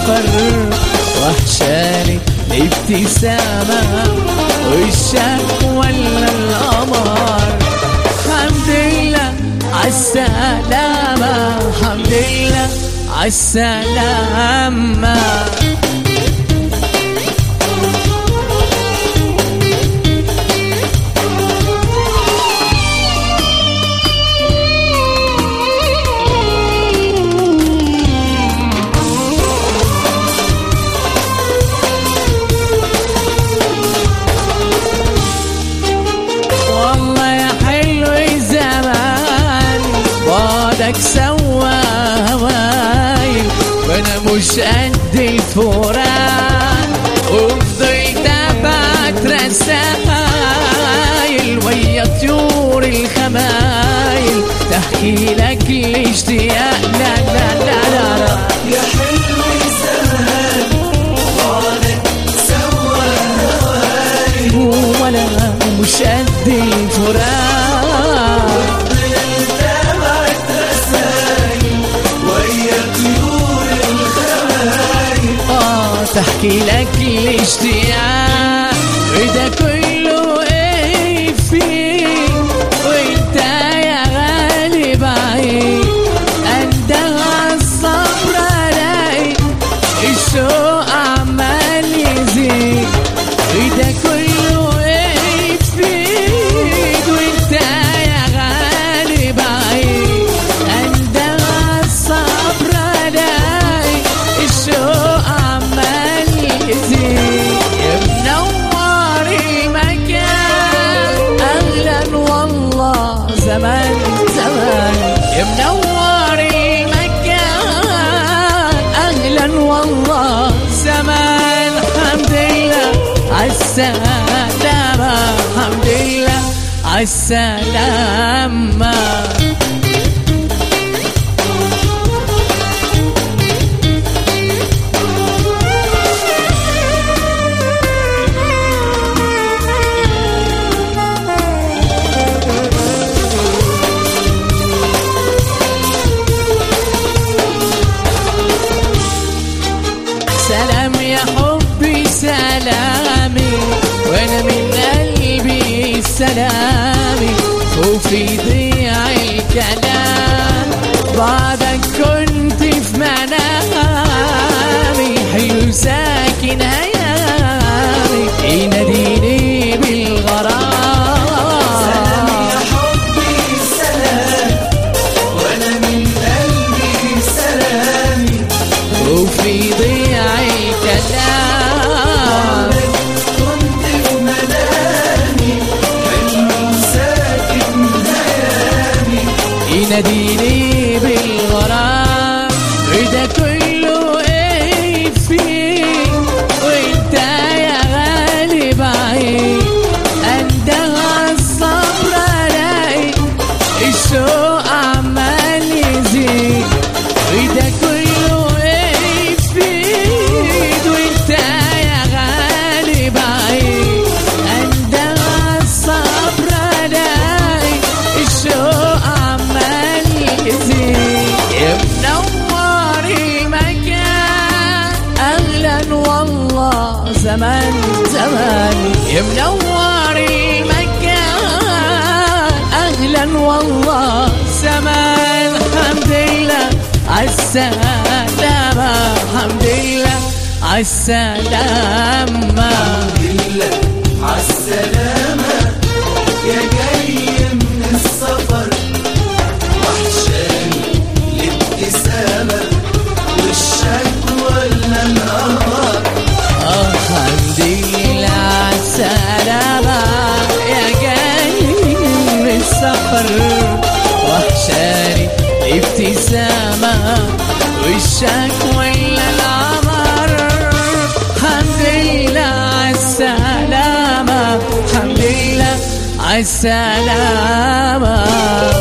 السفر، وحشاني الابتسامة والشك ولا القمر. حمد لله عالسلامة، حمد لله عالسلامة. بعدك سوى هواي وانا مش قد الفراق، وفضلت ابعت رسايل ويا طيور الخمايل تحكي لك الاشتياق. لا لا لا لا لا يا حلو زمان بعدك سوى هواي وانا مش قد الفراق، تحكي لك الاشتياق. وده كله ايه فيك وانت يا غالي بعيد، اندهى الصبر الاقي الشوق عمال يزيد. وده كله ايه فيك وانت يا غالي بعيد، اندهى الصبر الاقي الشوق يا منور المكان أهلا والله زمان زمان، يا منور المكان أهلا والله زمان. حمد لله عالسلامة، حمد لله عالسلامة. سلام يا حبي سلامي وانا من قلبي سلامي، وفي ضياع الكلام بعدك كنت في منامي، حلو ساكن هيامي يناديني بالغرام. سلام يا حبي سلام وانا من قلبي سلامي، وفي ضياع الكلام كنت في منامي حلو ساكن هيامي يناديني بالغرام. وده كله ايه فيك وانت يا غالي بعيد، اندهى الصبر الاقي الشوق عمال يزيد. وده كله ايه فيك وانت يا غالي بعيد، اندهى الصبر الاقي الشوق عمال يزيد. يا منور المكان اهلا والله زمان زمان، يا منور المكان اهلا والله زمان. حمد لله عالسلامة، حمد لله عالسلامة. الحمد لله عالسلامة يا جاي من السفر، وحشاني الابتسامة والشك ولا القمر. الحمد لله عالسلامة يا جاي من السفر، وحشاني الابتسامة والشك ولا القمر. حمد لله عالسلامة، حمد لله عالسلامة.